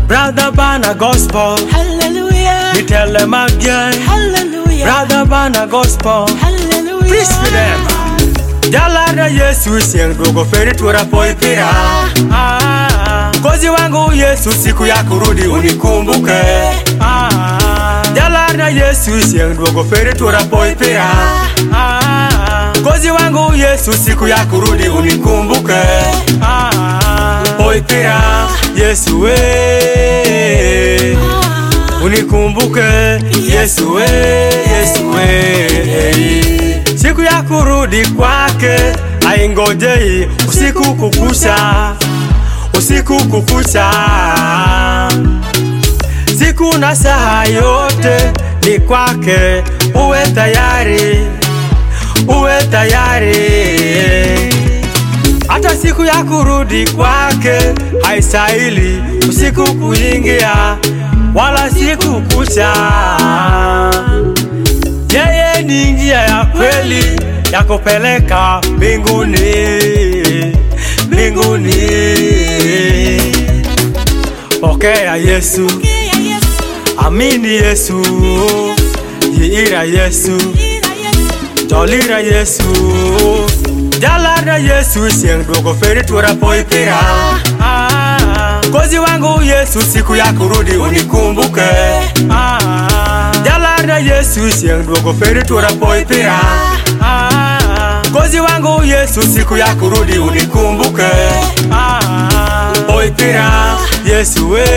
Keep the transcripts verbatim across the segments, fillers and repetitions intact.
Brother Bana Gospel, Hallelujah. we tell them again. Hallelujah. Brother Bana Gospel, Hallelujah. preach to them. Jalada Yesu sing dogo feri tura poipira. Ah, kozi wangu Yesu siku ya kurudi unikumbuke. Ah, Jalada Yesu sing dogo feri tura poipira. Ah, kozi wangu Yesu siku ya kurudi unikumbuke. Ah, poipira Yesu we unikumbuke. Yesu we, Yesu we. Siku ya kurudi kwake haingojei usiku kukucha, usiku kukucha. Siku na saa yote ni kwake, uwe tayari, uwe tayari. Hata siku ya kurudi kwake haistahili usiku kuingia wala siku kucha. Yeye ni njia ya kweli ya kupeleka mbinguni, mbinguni. Pokea Yesu, amini Yesu, yiira Yesu, tolira Yesu. Jalada Yesu sing dogo feri tura poipira. Ah, kozi wangu Yesu siku ya kurudi unikumbuke. Ah, Jalada Yesu sing dogo feri tura poipira. Ah, kozi wangu Yesu siku ya kurudi unikumbuke. Ah, poipira Yesu we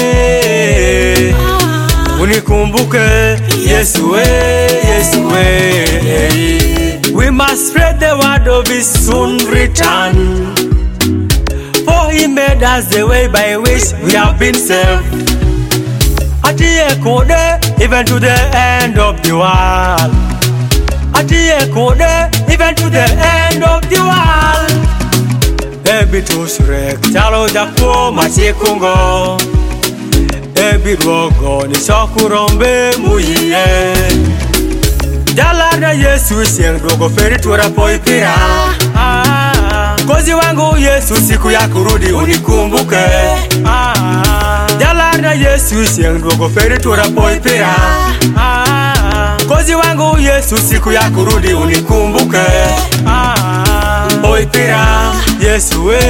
unikumbuke. Yesu we, Yesu we. We must spread the word of His soon return, for He made us the way by which we have been saved. Atiye kode even to the end of the world. Atiye kode even to the end of the world. Ebi tushrek chalo japo machikungo. Ebi rogo ni sokurombe muye. Jalada Yesu sing dogo feri tura poipira. Ah, kozi wangu Yesu siku ya kurudi unikumbuke. Ah, Jalada Yesu sing dogo feri tura poipira. Ah, kozi wangu Yesu siku ya kurudi unikumbuke. Ah, poipira Yesu we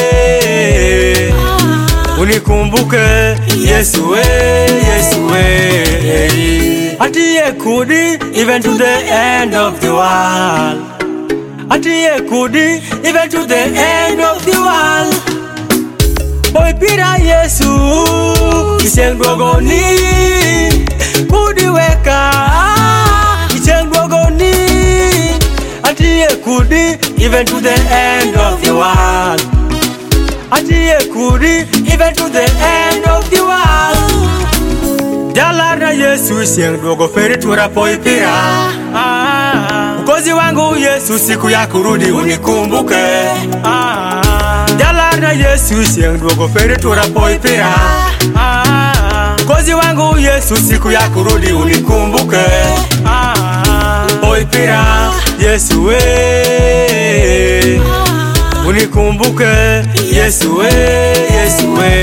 unikumbuke. Yesu we, Yesu we. Atiye kudi even to the end of the world. Atiye kudi even to the end of the world. Poipira Yesu isengogoni kudi weka isengogoni. Atiye kudi even to the end of the world. Atiye kudi even to the end of the world. Jalada Yesu sing dogo feri tura poipira. Ah, kozi wangu Yesu siku ya kurudi unikumbuke. Ah, Jalada Yesu sing dogo feri tura poipira. Ah, kozi wangu Yesu siku ya kurudi unikumbuke. Ah, poipira Yesu we unikumbuke. Yesu we, Yesu we.